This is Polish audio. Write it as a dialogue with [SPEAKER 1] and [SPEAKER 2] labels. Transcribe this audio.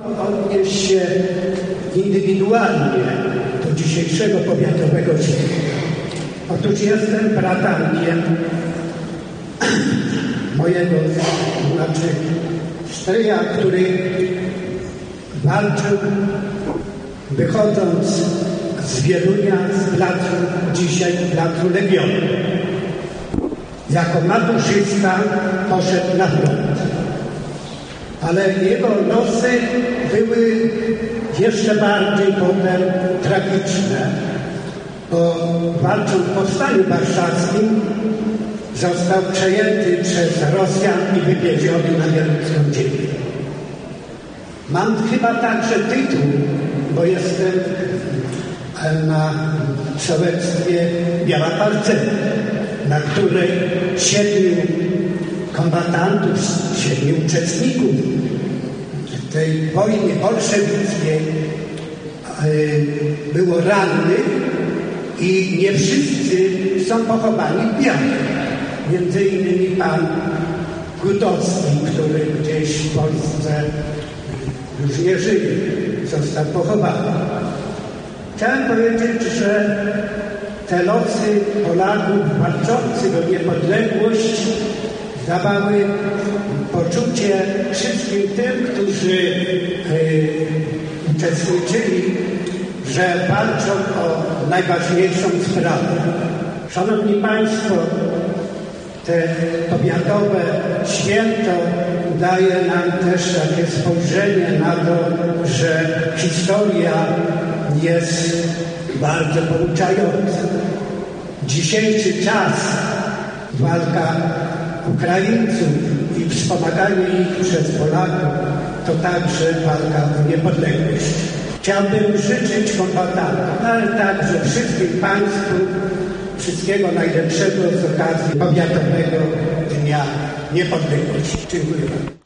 [SPEAKER 1] Odnieść się indywidualnie do dzisiejszego powiatowego życia. Otóż jestem bratankiem mojego, stryja, który walczył, wychodząc z Wielunia, z placu, dzisiaj placu Legionu. Jako maturzysta poszedł na front. Ale jego losy były jeszcze bardziej potem tragiczne, bo walcząc w Powstaniu Warszawskim został przejęty przez Rosjan i wywieziony na wieluńską ziemię. Mam chyba także tytuł, bo jestem na sołectwie Biała Parcela, na której 7 kombatantów, 7 uczestników tej wojny bolszewickiej było rannych i nie wszyscy są pochowani w Białej. Między innymi pan Gutowski, który gdzieś w Polsce już nie żyje, został pochowany. Chciałem powiedzieć, że te losy Polaków walczących o niepodległość dawały poczucie wszystkim tym, którzy uczestniczyli, że walczą o najważniejszą sprawę. Szanowni Państwo, te powiatowe święto daje nam też takie spojrzenie na to, że historia jest bardzo pouczająca. Dzisiejszy czas, walka Ukraińców i wspomaganie ich przez Polaków, to także walka o niepodległość. Chciałbym życzyć kombatantom, ale także wszystkim Państwu wszystkiego najlepszego z okazji Powiatowego Dnia Niepodległości. Dziękuję bardzo.